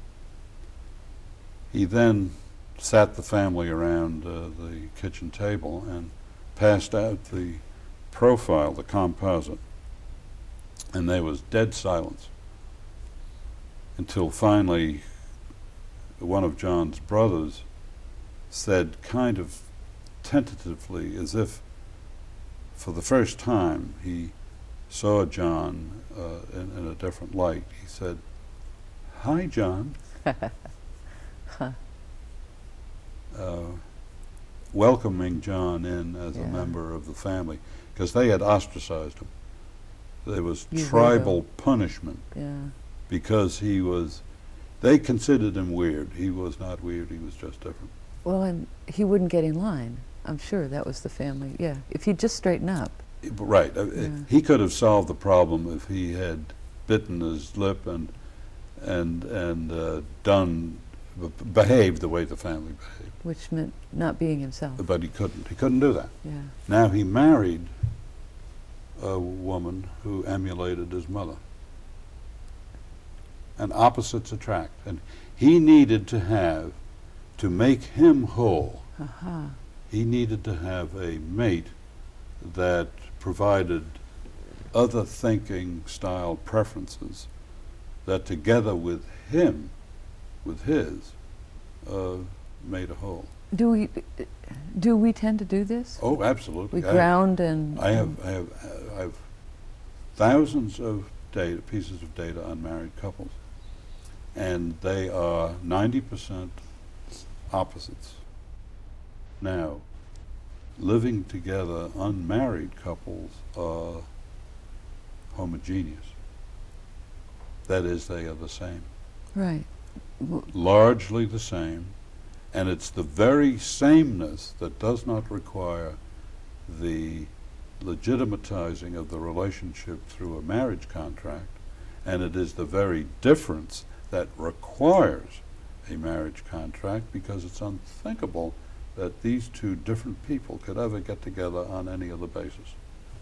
He then sat the family around uh, the kitchen table and passed out the profile, the composite, and there was dead silence until finally one of John's brothers said, kind of tentatively, as if for the first time he saw John uh, in, in a different light, he said, "Hi, John." Huh. Uh, welcoming John in as Yeah. a member of the family, because they had ostracized him. There was You tribal weirdo. punishment Yeah. because he was, they considered him weird. He was not weird, he was just different. Well, and he wouldn't get in line. I'm sure that was the family. Yeah. If he'd just straighten up. Right. uh, Yeah. He could have solved the problem if he had bitten his lip and and and uh, done b- behaved the way the family behaved. Which meant not being himself. But he couldn't. He couldn't do that. Yeah. Now he married a woman who emulated his mother. And opposites attract. And he needed to have, to make him whole, Aha. he needed to have a mate that provided other thinking style preferences that together with him, with his, uh, made a whole. Do we do we tend to do this? Oh, absolutely. We I- ground and I have, I have, uh, I have thousands of data, pieces of data on married couples, and they are ninety percent opposites. Now, living together, unmarried couples are homogeneous. That is, they are the same, right. W- largely the same, and it's the very sameness that does not require the legitimatizing of the relationship through a marriage contract, and it is the very difference that requires a marriage contract, because it's unthinkable that these two different people could ever get together on any other basis.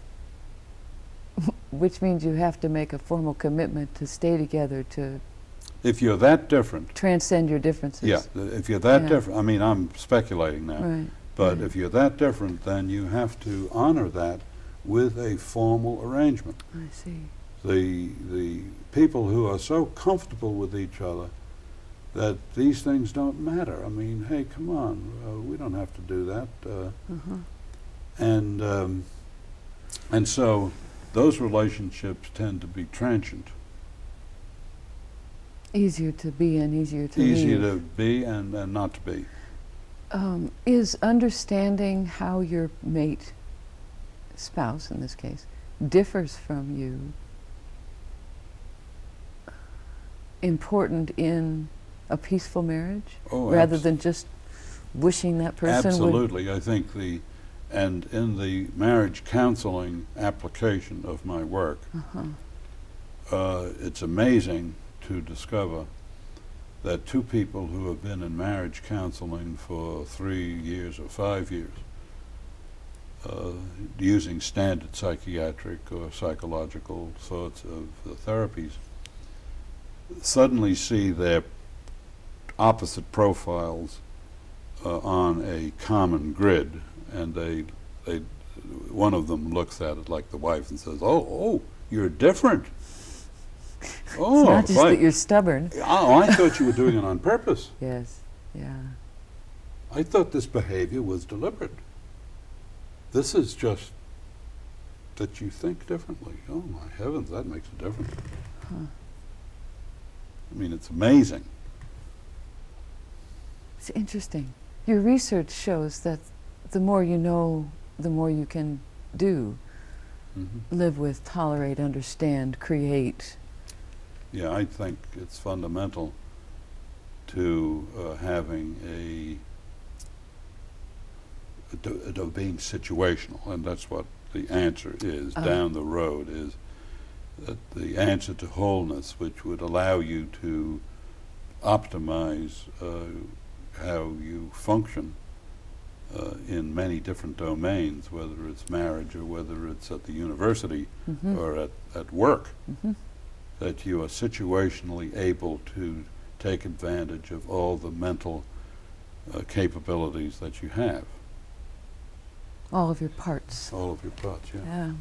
Which means you have to make a formal commitment to stay together to If you're that different, transcend your differences. yeah, th- if you're that Yeah. different, I mean, I'm speculating now, Right. but right. if you're that different, then you have to honor that with a formal arrangement. I see. The, the people who are so comfortable with each other that these things don't matter. I mean, hey, come on, uh, we don't have to do that. Uh, Uh-huh. and, um, and so those relationships tend to be transient. Easier to be and easier to Easy leave. to be and, and not to be. Um, is understanding how your mate, spouse in this case, differs from you important in a peaceful marriage, Oh, rather abs- than just wishing that person would? Absolutely. I think the, and in the marriage counseling application of my work, Uh-huh. uh, it's amazing to discover that two people who have been in marriage counseling for three years or five years, uh, using standard psychiatric or psychological sorts of uh, therapies, suddenly see their opposite profiles uh, on a common grid, and they, they, one of them looks at it like the wife and says, "Oh, oh, you're different." Oh, It's not just like- that you're stubborn. oh, I thought you were doing it on purpose. Yes. Yeah. I thought this behavior was deliberate. This is just that you think differently. Oh my heavens, that makes a difference. Huh. I mean, it's amazing. It's interesting. Your research shows that the more you know, the more you can do. Mhm. Live with, tolerate, understand, create. Yeah, I think it's fundamental to uh, having a to, to being situational, and that's what the answer is Uh. down the road, is that the answer to wholeness, which would allow you to optimize uh, how you function uh, in many different domains, whether it's marriage or whether it's at the university Mhm. or at, at work, Mhm. that you are situationally able to take advantage of all the mental uh, capabilities that you have, All of your parts. all of your parts, yeah. Yeah.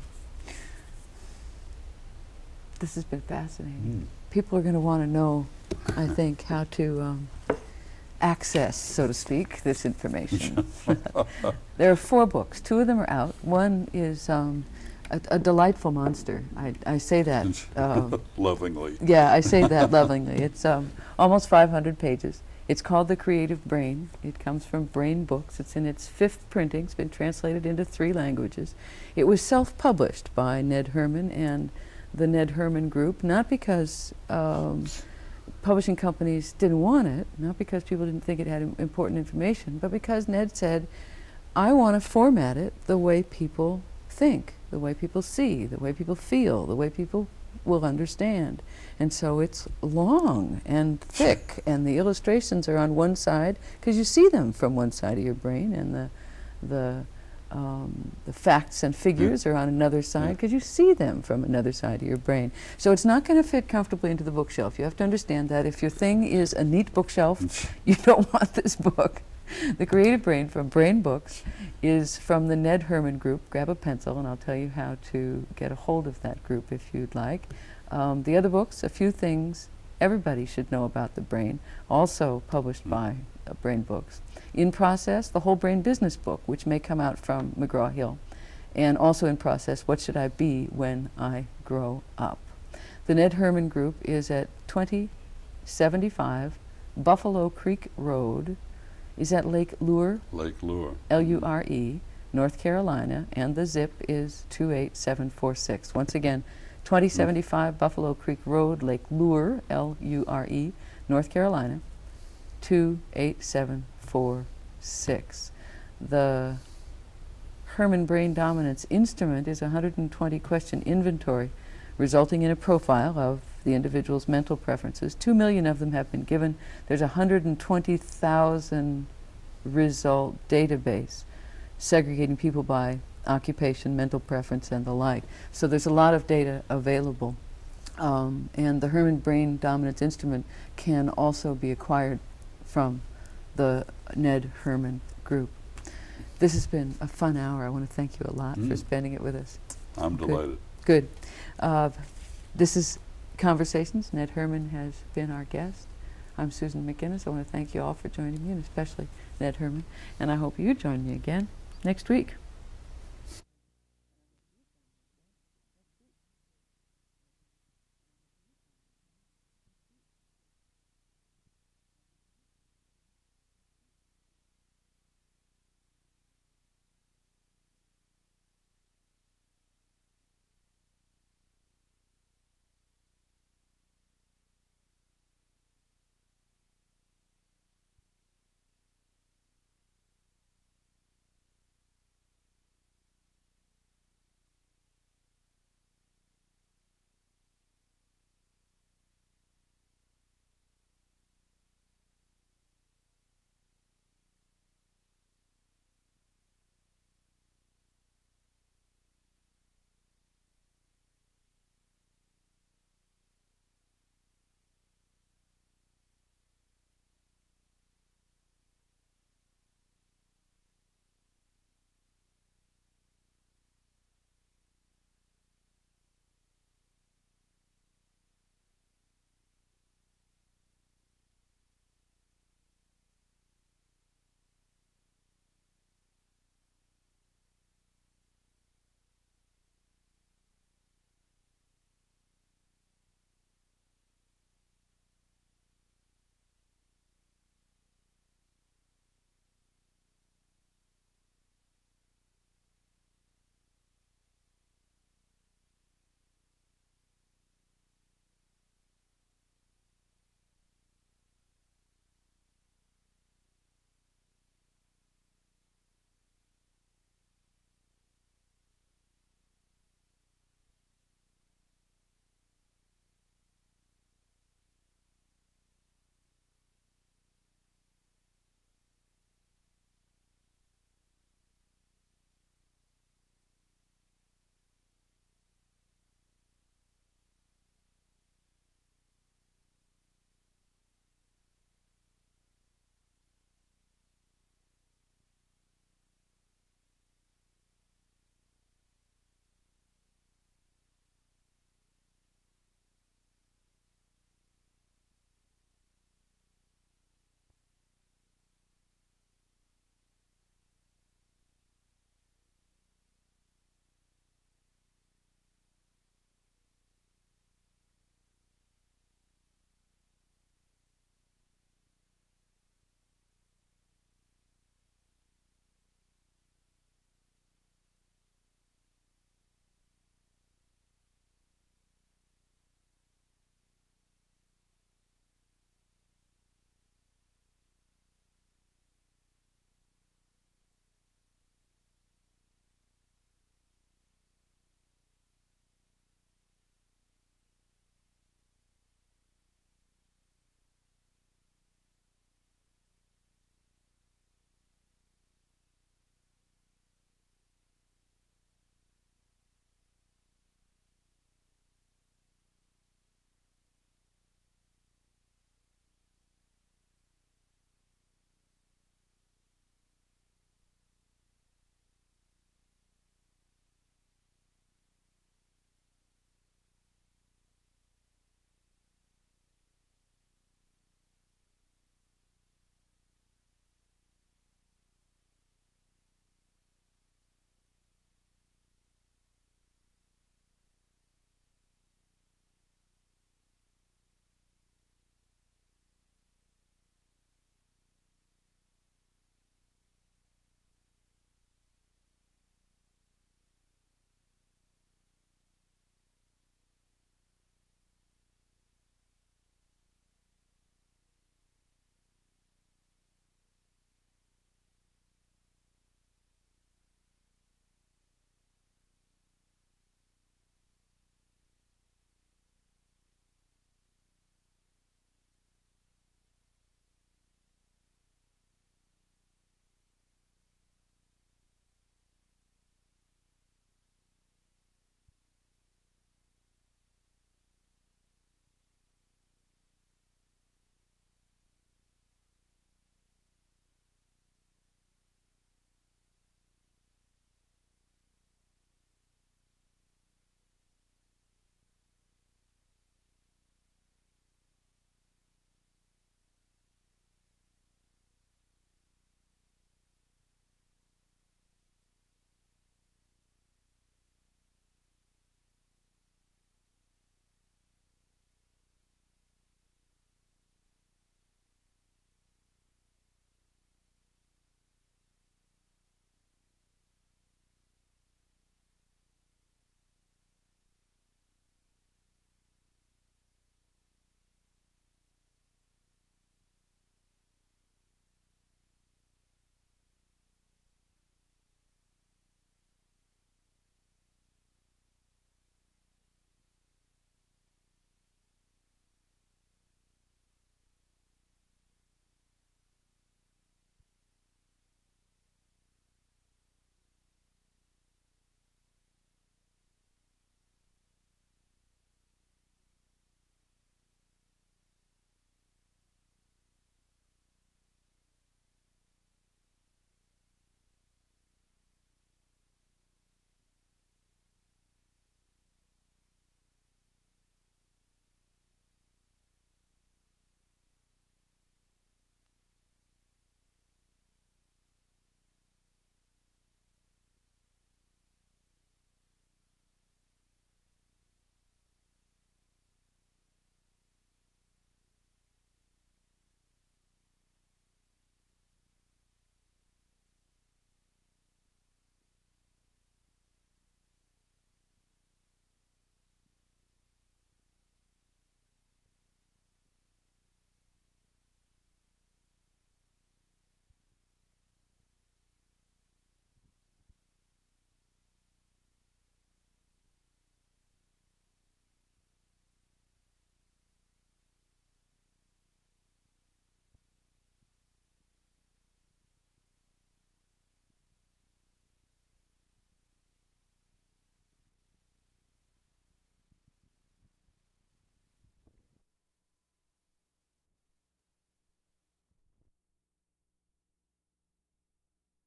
This has been fascinating. Mm. People are going to want to know, I think, how to um, access, so to speak, this information. There are four books. Two of them are out. One is um, a, a delightful monster. I, I say that. Uh, Lovingly. yeah, I say that lovingly. It's um, almost five hundred pages. It's called The Creative Brain. It comes from Brain Books. It's in its fifth printing. It's been translated into three languages. It was self-published by Ned Herman and the Ned Herman Group, not because um, publishing companies didn't want it, not because people didn't think it had im- important information, but because Ned said, I want to format it the way people think, the way people see, the way people feel, the way people will understand. And so it's long and thick, and the illustrations are on one side, because you see them from one side of your brain, and the, the Um, the facts and figures are on another side because you see them from another side of your brain. So it's not going to fit comfortably into the bookshelf. You have to understand that if your thing is a neat bookshelf, you don't want this book. The Creative Brain from Brain Books is from the Ned Herman Group. Grab a pencil and I'll tell you how to get a hold of that group if you'd like. Um, the other books, A Few Things Everybody Should Know About the Brain, also published by uh, Brain Books. In process, the Whole Brain Business Book, which may come out from McGraw-Hill. And also in process, What Should I Be When I Grow Up? The Ned Herman Group is at twenty seventy-five Buffalo Creek Road. Is at Lake Lure, Lake Lure. L U R E, North Carolina, and the zip is two eight seven four six. Once again, twenty seventy-five Buffalo Creek Road, Lake Lure, L U R E, North Carolina, two eight seven four six. The Herman Brain Dominance Instrument is a one hundred twenty question inventory resulting in a profile of the individual's mental preferences. Two million of them have been given. There's a one hundred twenty thousand result database segregating people by occupation, mental preference, and the like. So there's a lot of data available. Um, and the Herman Brain Dominance Instrument can also be acquired from the Ned Herman Group. This has been a fun hour. I want to thank you a lot Mm. for spending it with us. I'm Good. delighted. Good. Uh, this is Conversations. Ned Herman has been our guest. I'm Susan McGinnis. I want to thank you all for joining me, and especially Ned Herman. And I hope you join me again next week.